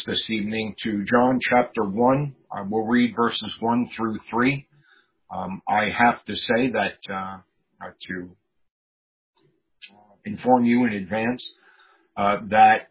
this evening to John chapter 1. We'll read verses 1 through 3. I have to say that to inform you in advance that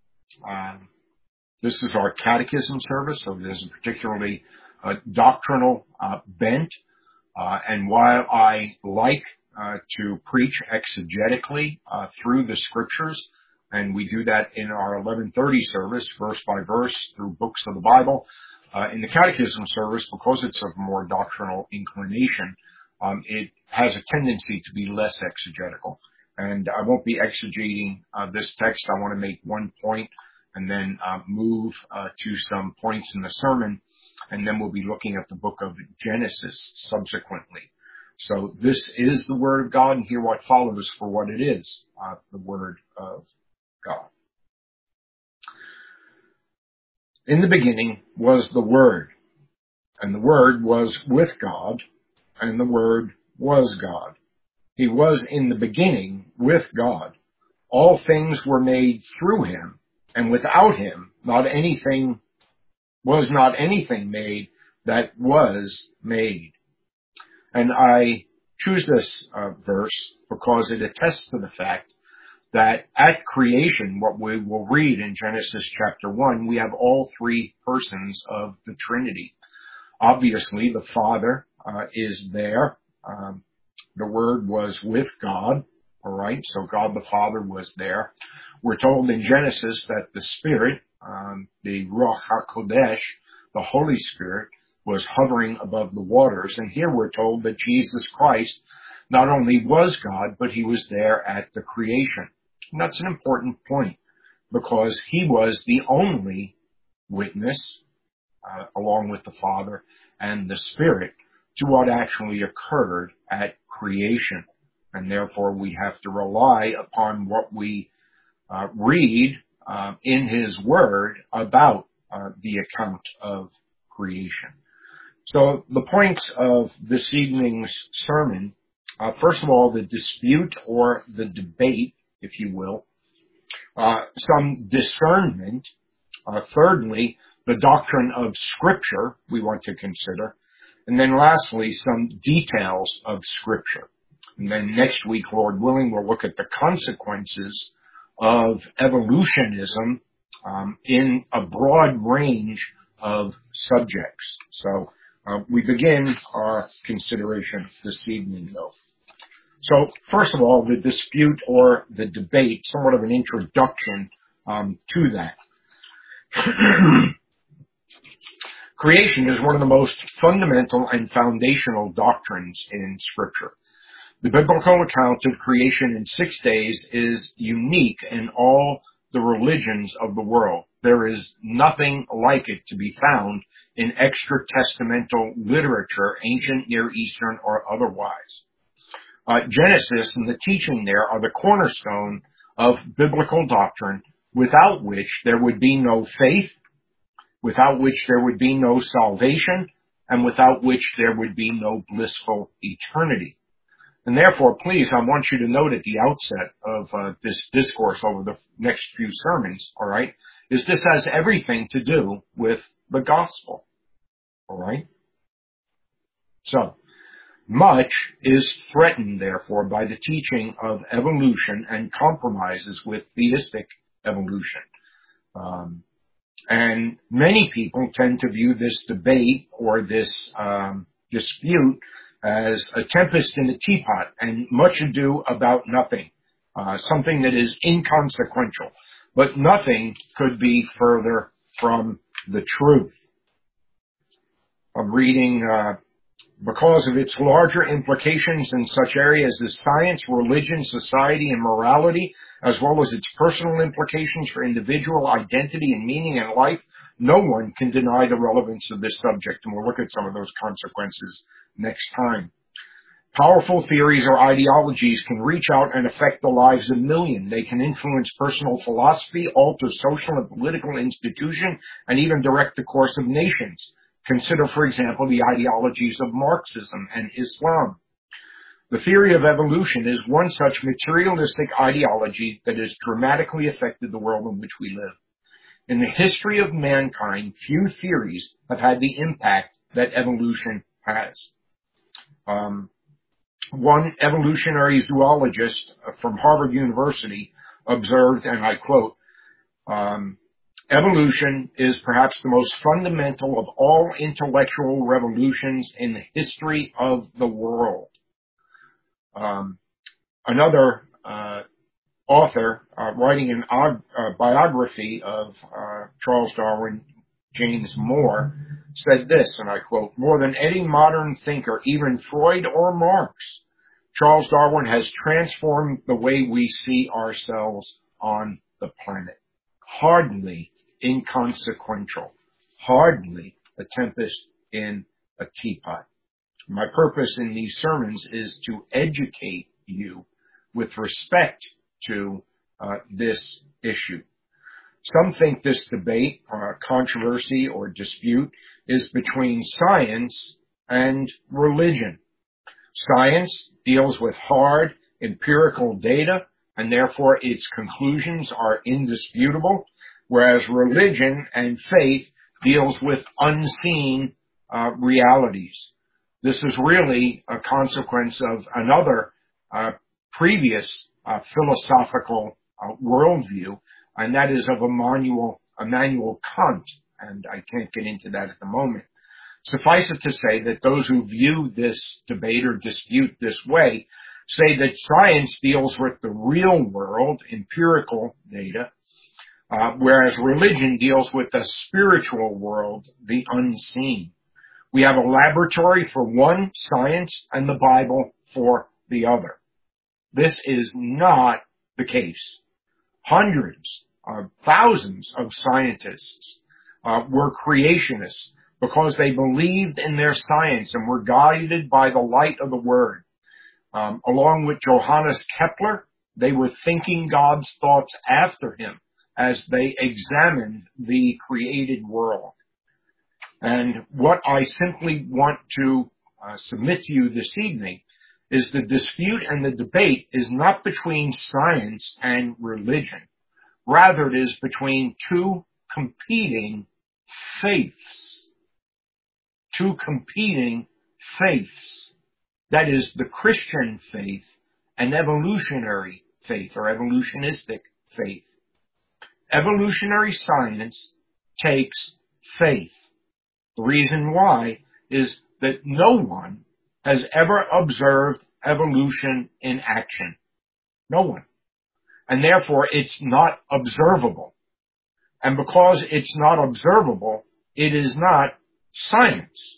this is our catechism service, so there's a particularly doctrinal bent. And while I like to preach exegetically through the scriptures, and we do that in our 11:30 service, verse by verse, through books of the Bible. In the catechism service, because it's of more doctrinal inclination, it has a tendency to be less exegetical. And I won't be exegeting this text. I want to make one point and then move to some points in the sermon, and then we'll be looking at the book of Genesis subsequently. So this is the Word of God, and hear what follows for what it is, the Word of God. In the beginning was the Word, and the Word was with God, and the Word was God. He was in the beginning with God. All things were made through him, and without him was not anything made that was made. And I choose this verse because it attests to the fact that at creation, what we will read in Genesis chapter 1, we have all three persons of the Trinity. Obviously, the Father is there. The Word was with God, all right? So God the Father was there. We're told in Genesis that the Spirit, the Ruach HaKodesh, the Holy Spirit, was hovering above the waters. And here we're told that Jesus Christ not only was God, but he was there at the creation. And that's an important point because he was the only witness, along with the Father and the Spirit, to what actually occurred at creation. And therefore we have to rely upon what we read in his Word about the account of creation. So the points of this evening's sermon, first of all, the dispute or the debate, if you will, some discernment, thirdly, the doctrine of Scripture we want to consider, and then lastly, some details of Scripture. And then next week, Lord willing, we'll look at the consequences of evolutionism in a broad range of subjects. So we begin our consideration this evening, though. So first of all, the dispute or the debate, somewhat of an introduction to that. Creation is one of the most fundamental and foundational doctrines in Scripture. The biblical account of creation in 6 days is unique in all the religions of the world. There is nothing like it to be found in extra-testamental literature, ancient, Near Eastern, or otherwise. Genesis and the teaching there are the cornerstone of biblical doctrine, without which there would be no faith, without which there would be no salvation, and without which there would be no blissful eternity. And therefore, please, I want you to note at the outset of this discourse over the next few sermons, all right, is this has everything to do with the gospel, all right? So, much is threatened, therefore, by the teaching of evolution and compromises with theistic evolution. And many people tend to view this debate or this dispute as a tempest in a teapot and much ado about nothing, something that is inconsequential. But nothing could be further from the truth. I'm reading, because of its larger implications in such areas as science, religion, society, and morality, as well as its personal implications for individual identity and meaning in life, no one can deny the relevance of this subject. And we'll look at some of those consequences next time. Powerful theories or ideologies can reach out and affect the lives of millions. They can influence personal philosophy, alter social and political institutions, and even direct the course of nations. Consider, for example, the ideologies of Marxism and Islam. The theory of evolution is one such materialistic ideology that has dramatically affected the world in which we live. In the history of mankind, few theories have had the impact that evolution has. One evolutionary zoologist from Harvard University observed, and I quote, evolution is perhaps the most fundamental of all intellectual revolutions in the history of the world. Another author writing a biography of Charles Darwin, James Moore, said this, and I quote, more than any modern thinker, even Freud or Marx, Charles Darwin has transformed the way we see ourselves on the planet. Hardly inconsequential, hardly a tempest in a teapot. My purpose in these sermons is to educate you with respect to this issue. Some think this debate, controversy, or dispute is between science and religion. Science deals with hard empirical data, and therefore its conclusions are indisputable, whereas religion and faith deals with unseen realities. This is really a consequence of another previous philosophical worldview, and that is of Immanuel Kant, and I can't get into that at the moment. Suffice it to say that those who view this debate or dispute this way say that science deals with the real world, empirical data, whereas religion deals with the spiritual world, the unseen. We have a laboratory for one science and the Bible for the other. This is not the case. Hundreds, thousands of scientists were creationists because they believed in their science and were guided by the light of the Word. Along with Johannes Kepler, they were thinking God's thoughts after him as they examined the created world. And what I simply want to submit to you this evening is the dispute and the debate is not between science and religion. Rather, it is between two competing faiths. Two competing faiths. That is the Christian faith and evolutionary faith or evolutionistic faith. Evolutionary science takes faith. The reason why is that no one has ever observed evolution in action. No one. And therefore, it's not observable. And because it's not observable, it is not science.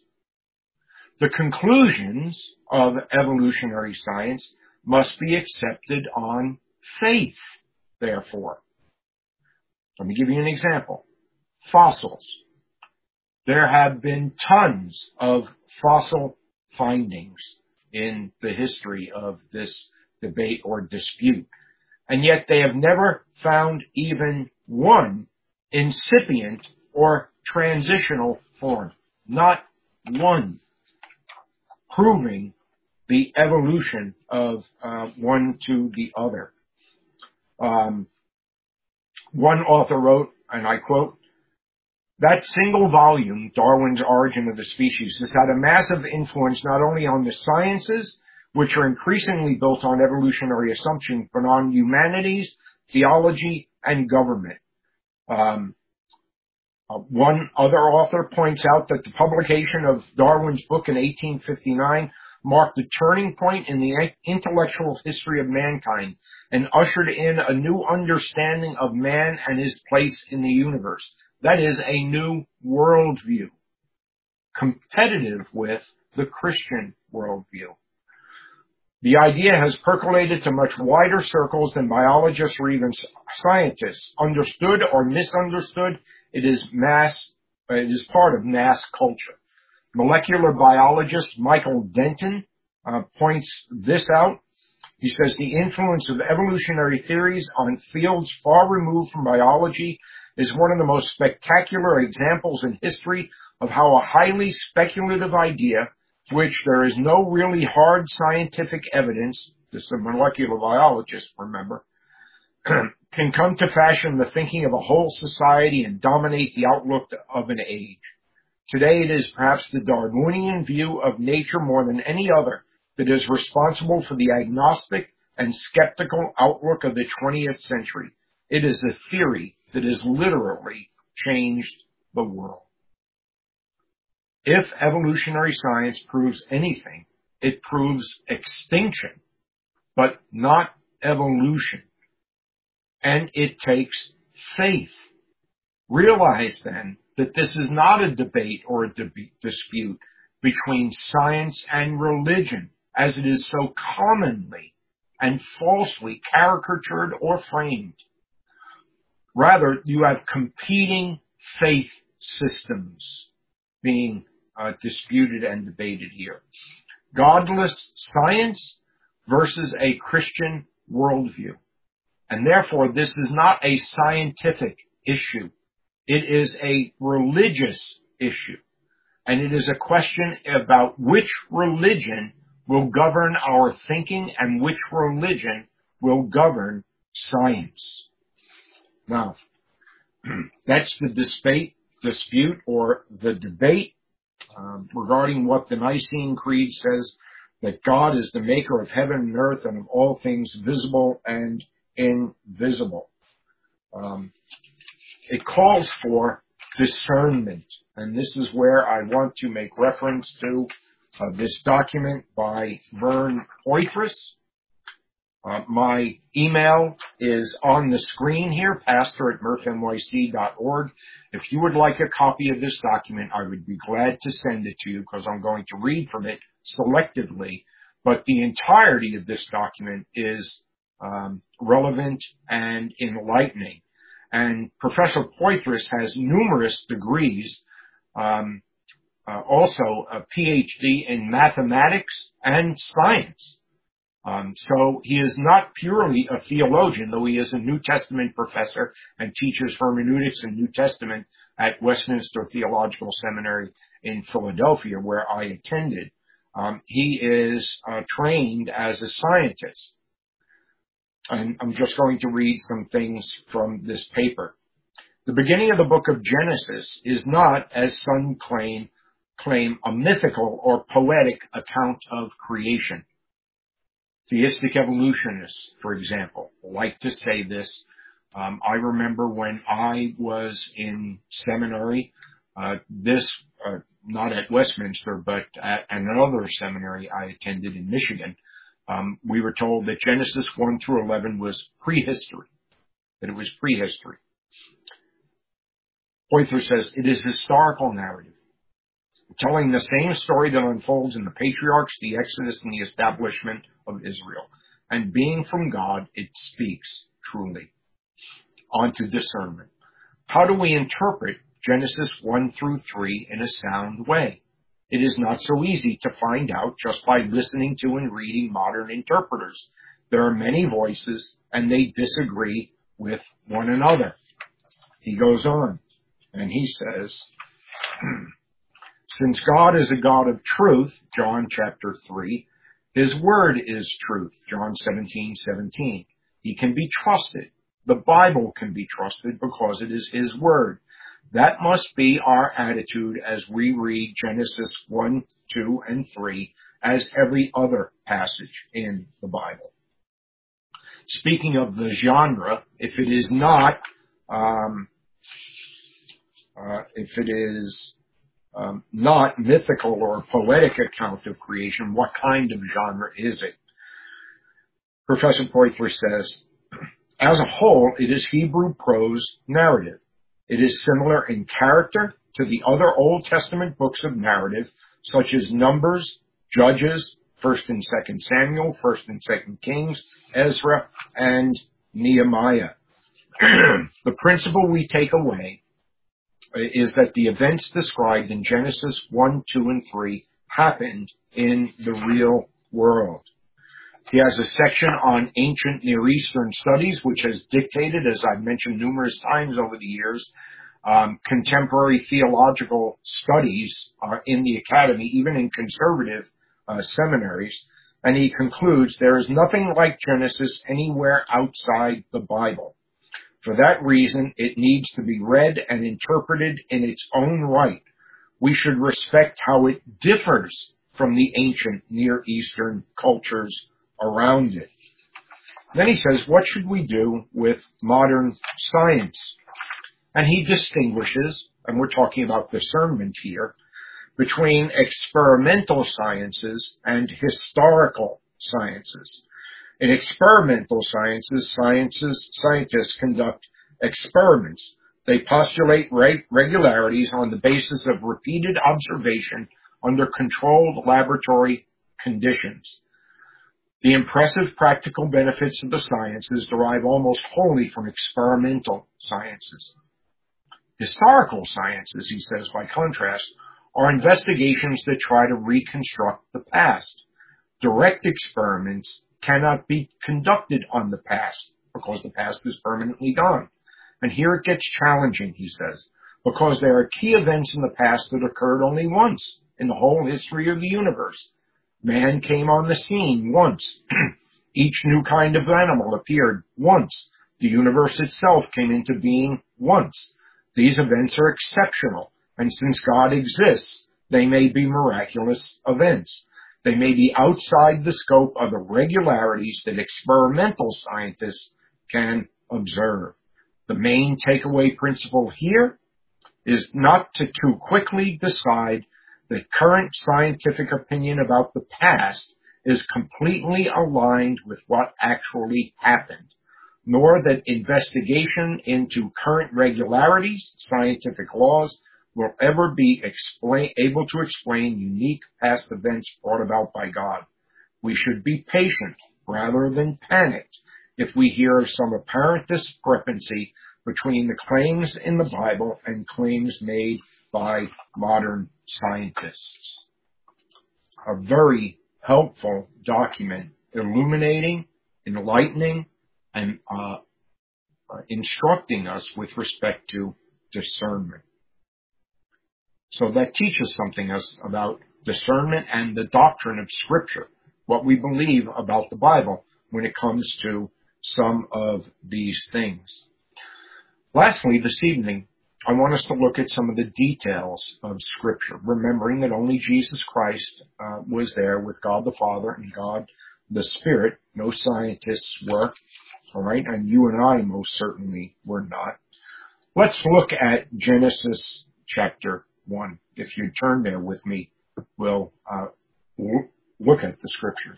The conclusions of evolutionary science must be accepted on faith, therefore. Let me give you an example. Fossils. There have been tons of fossil findings in the history of this debate or dispute, and yet they have never found even one incipient or transitional form. Not one. Proving the evolution of one to the other. One author wrote, and I quote, that single volume, Darwin's Origin of the Species, has had a massive influence not only on the sciences, which are increasingly built on evolutionary assumptions, but on humanities, theology, and government. One other author points out that the publication of Darwin's book in 1859 marked a turning point in the intellectual history of mankind and ushered in a new understanding of man and his place in the universe. That is a new worldview, competitive with the Christian worldview. The idea has percolated to much wider circles than biologists or even scientists. Understood or misunderstood, it is part of mass culture. Molecular biologist Michael Denton points this out. He says the influence of evolutionary theories on fields far removed from biology is one of the most spectacular examples in history of how a highly speculative idea, for which there is no really hard scientific evidence, this is a molecular biologist, remember, can come to fashion the thinking of a whole society and dominate the outlook of an age. Today it is perhaps the Darwinian view of nature more than any other that is responsible for the agnostic and skeptical outlook of the 20th century. It is a theory that has literally changed the world. If evolutionary science proves anything, it proves extinction, but not evolution. And it takes faith. Realize then that this is not a debate or a dispute between science and religion, as it is so commonly and falsely caricatured or framed. Rather, you have competing faith systems being disputed and debated here. Godless science versus a Christian worldview. And therefore, this is not a scientific issue. It is a religious issue. And it is a question about which religion will govern our thinking and which religion will govern science. Now, that's the dispute or the debate regarding what the Nicene Creed says, that God is the maker of heaven and earth and of all things visible and invisible. It calls for discernment, and this is where I want to make reference to this document by Vern Poythress. My email is on the screen here, pastor@murphnyc.org. If you would like a copy of this document, I would be glad to send it to you because I'm going to read from it selectively, but the entirety of this document is relevant and enlightening. And Professor Poythress has numerous degrees, also a PhD in mathematics and science. So he is not purely a theologian, though he is a New Testament professor and teaches hermeneutics and New Testament at Westminster Theological Seminary in Philadelphia, where I attended. He is trained as a scientist. And I'm just going to read some things from this paper. The beginning of the book of Genesis is not, as some claim a mythical or poetic account of creation. Theistic evolutionists, for example, like to say this. I remember when I was in seminary, not at Westminster, but at another seminary I attended in Michigan, we were told that Genesis 1 through 11 was prehistory, that it was prehistory. Poythress says it is historical narrative, telling the same story that unfolds in the patriarchs, the Exodus, and the establishment of Israel. And being from God, it speaks truly. On to discernment. How do we interpret Genesis 1 through 3 in a sound way? It is not so easy to find out just by listening to and reading modern interpreters. There are many voices, and they disagree with one another. He goes on, and he says, since God is a God of truth, John chapter 3, his word is truth, John 17:17. He can be trusted. The Bible can be trusted because it is his word. That must be our attitude as we read Genesis 1, 2, and 3 as every other passage in the Bible. Speaking of the genre, if it is not mythical or poetic account of creation, what kind of genre is it? Professor Poythress says, as a whole, it is Hebrew prose narrative. It is similar in character to the other Old Testament books of narrative, such as Numbers, Judges, 1st and 2nd Samuel, 1st and 2nd Kings, Ezra, and Nehemiah. The principle we take away is that the events described in Genesis 1, 2, and 3 happened in the real world. He has a section on ancient Near Eastern studies, which has dictated, as I've mentioned numerous times over the years, contemporary theological studies in the academy, even in conservative seminaries. And he concludes, there is nothing like Genesis anywhere outside the Bible. For that reason, it needs to be read and interpreted in its own right. We should respect how it differs from the ancient Near Eastern cultures around it. Then he says, what should we do with modern science? And he distinguishes, and we're talking about discernment here, between experimental sciences and historical sciences. In experimental sciences, scientists conduct experiments. They postulate regularities on the basis of repeated observation under controlled laboratory conditions. The impressive practical benefits of the sciences derive almost wholly from experimental sciences. Historical sciences, he says, by contrast, are investigations that try to reconstruct the past. Direct experiments cannot be conducted on the past because the past is permanently gone. And here it gets challenging, he says, because there are key events in the past that occurred only once in the whole history of the universe. Man came on the scene once. Each new kind of animal appeared once. The universe itself came into being once. These events are exceptional, and since God exists, they may be miraculous events. They may be outside the scope of the regularities that experimental scientists can observe. The main takeaway principle here is not to too quickly decide that current scientific opinion about the past is completely aligned with what actually happened, nor that investigation into current regularities, scientific laws, will ever be able to explain unique past events brought about by God. We should be patient rather than panicked if we hear of some apparent discrepancy between the claims in the Bible and claims made by modern scientists. A very helpful document, illuminating, enlightening, and instructing us with respect to discernment. So that teaches something else about discernment and the doctrine of Scripture, what we believe about the Bible when it comes to some of these things. Lastly, this evening, I want us to look at some of the details of Scripture, remembering that only Jesus Christ was there with God the Father and God the Spirit. No scientists were, all right, and you and I most certainly were not. Let's look at Genesis chapter 1. If you turn there with me, we'll look at the Scriptures.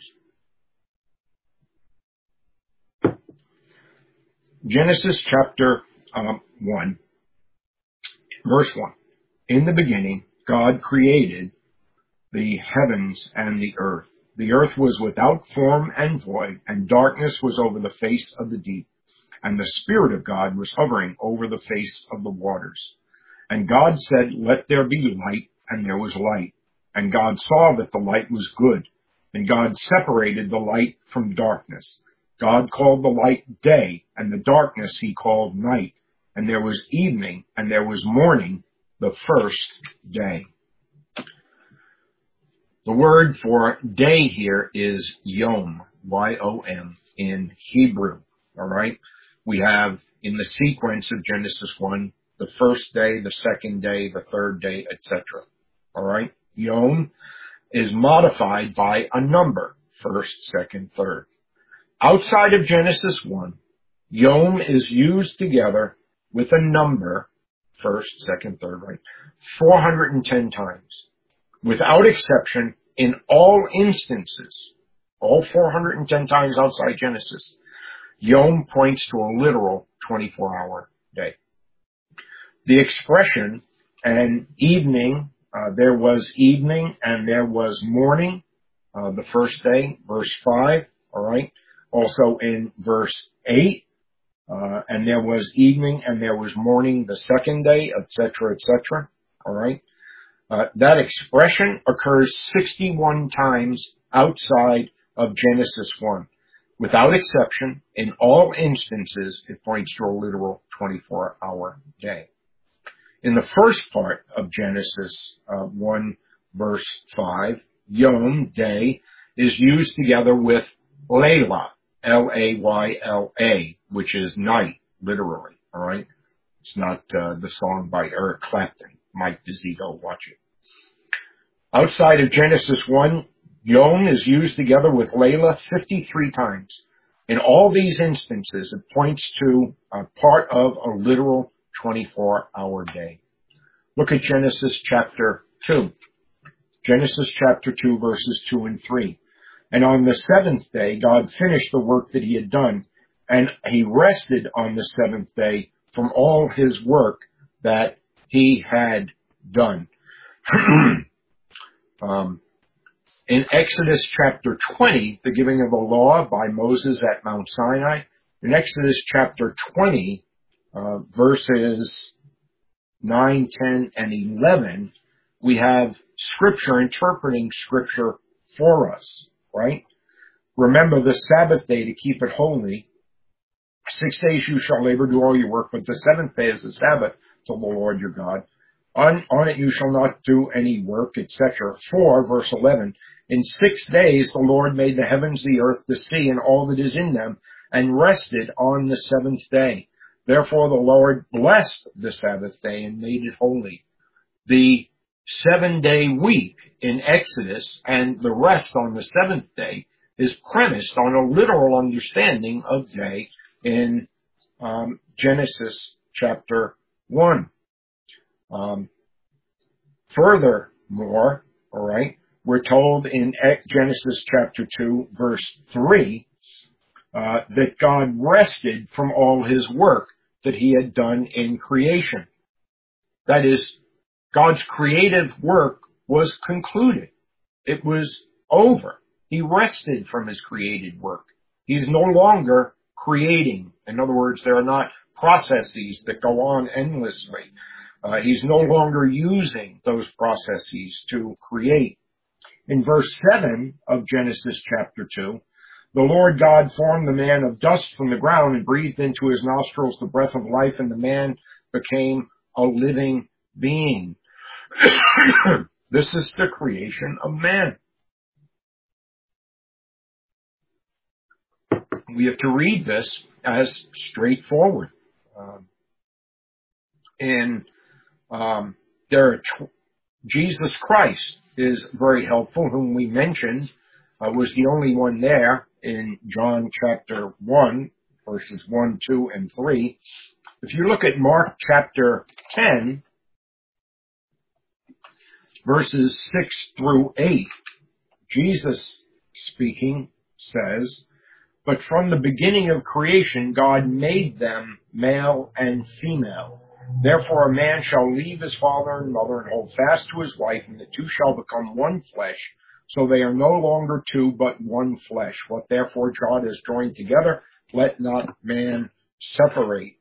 Genesis chapter 1. Verse 1. In the beginning, God created the heavens and the earth. The earth was without form and void, and darkness was over the face of the deep, and the Spirit of God was hovering over the face of the waters. And God said, let there be light, and there was light. And God saw that the light was good, and God separated the light from darkness. God called the light day, and the darkness he called night. And there was evening, and there was morning, the first day. The word for day here is yom, Y-O-M, in Hebrew. All right? We have in the sequence of Genesis 1, the first day, the second day, the third day, etc. All right? Yom is modified by a number, first, second, third. Outside of Genesis 1, yom is used together with a number, first, second, third, right, 410 times. Without exception, in all instances, all 410 times outside Genesis, yom points to a literal 24-hour day. The expression, and evening, there was evening and there was morning, the first day, verse 5, all right. Also in verse 8, and there was evening and there was morning the second day, etc., etc., all right. That expression occurs 61 times outside of Genesis 1. Without exception, in all instances, it points to a literal 24-hour day. In the first part of Genesis 1, verse 5, yom, day, is used together with Layla, Layla, which is night, literally, all right? It's not the song by Eric Clapton. Mike DeZito, watch it. Outside of Genesis 1, Yom is used together with Layla 53 times. In all these instances, it points to a part of a literal 24-hour day. Look at Genesis chapter 2. Genesis chapter 2, verses 2 and 3. And on the seventh day, God finished the work that he had done, and he rested on the seventh day from all his work that he had done. In Exodus chapter 20, the giving of the law by Moses at Mount Sinai, in Exodus chapter 20, verses 9, 10, and 11, we have Scripture interpreting Scripture for us, right? Remember the Sabbath day to keep it holy. 6 days you shall labor, do all your work, but the seventh day is the Sabbath to the Lord your God. On it you shall not do any work, etc. 4, verse 11, in 6 days the Lord made the heavens, the earth, the sea, and all that is in them, and rested on the seventh day. Therefore the Lord blessed the Sabbath day and made it holy. The 7-day week in Exodus and the rest on the seventh day is premised on a literal understanding of day in Genesis chapter 1. Furthermore, all right, we're told in Genesis chapter 2, verse 3, that God rested from all his work that he had done in creation. That is, God's creative work was concluded. It was over. He rested from his created work. He's no longer creating. In other words, there are not processes that go on endlessly. He's no longer using those processes to create. In verse 7 of Genesis chapter 2, the Lord God formed the man of dust from the ground and breathed into his nostrils the breath of life, and the man became a living being. This is the creation of man. We have to read this as straightforward. Jesus Christ is very helpful, whom we mentioned was the only one there in John chapter 1, verses 1, 2, and 3. If you look at Mark chapter 10, verses 6 through 8, Jesus speaking says, "But from the beginning of creation, God made them male and female. Therefore a man shall leave his father and mother and hold fast to his wife, and the two shall become one flesh. So they are no longer two, but one flesh. What therefore God has joined together, let not man separate."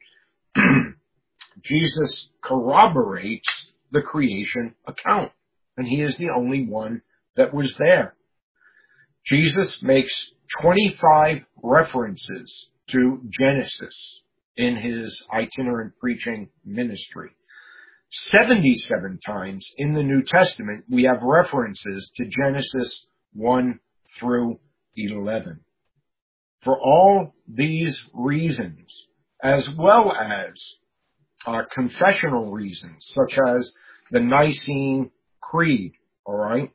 Jesus corroborates the creation account, and he is the only one that was there. Jesus makes 25 references to Genesis in his itinerant preaching ministry. 77 times in the New Testament, we have references to Genesis 1 through 11. For all these reasons, as well as confessional reasons, such as the Nicene Creed, all right,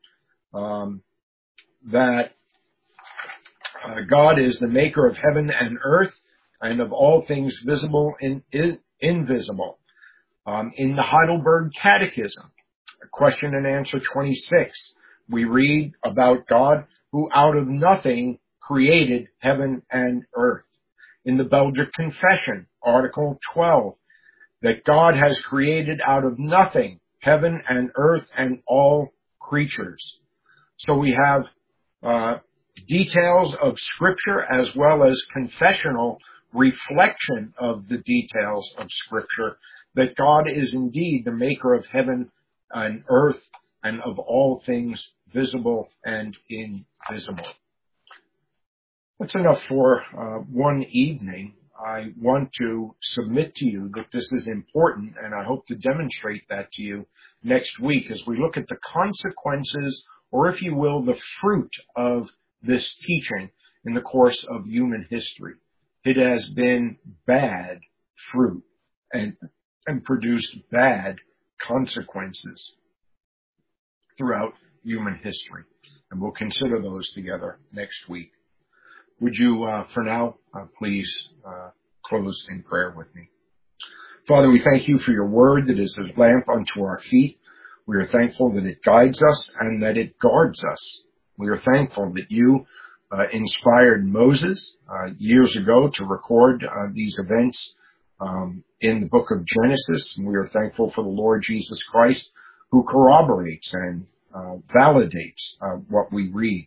that God is the maker of heaven and earth and of all things visible and invisible. In the Heidelberg Catechism, question and answer 26, we read about God who out of nothing created heaven and earth. In the Belgic Confession, Article 12, that God has created out of nothing heaven and earth and all creatures. So we have details of Scripture as well as confessional reflection of the details of Scripture, that God is indeed the maker of heaven and earth and of all things visible and invisible. That's enough for one evening. I want to submit to you that this is important, and I hope to demonstrate that to you next week as we look at the consequences, or if you will, the fruit of this teaching in the course of human history. It has been bad fruit and produced bad consequences throughout human history. And we'll consider those together next week. Would you, for now, please close in prayer with me. Father, we thank you for your word that is a lamp unto our feet. We are thankful that it guides us and that it guards us. We are thankful that you inspired Moses years ago to record these events in the book of Genesis. And we are thankful for the Lord Jesus Christ, who corroborates and validates what we read.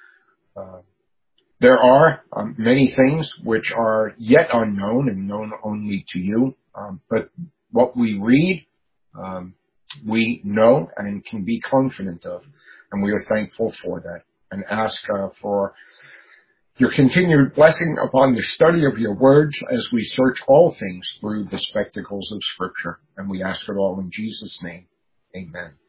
There are many things which are yet unknown and known only to you, but what we read, we know and can be confident of, and we are thankful for that, and ask for your continued blessing upon the study of your words as we search all things through the spectacles of Scripture, and we ask it all in Jesus' name. Amen.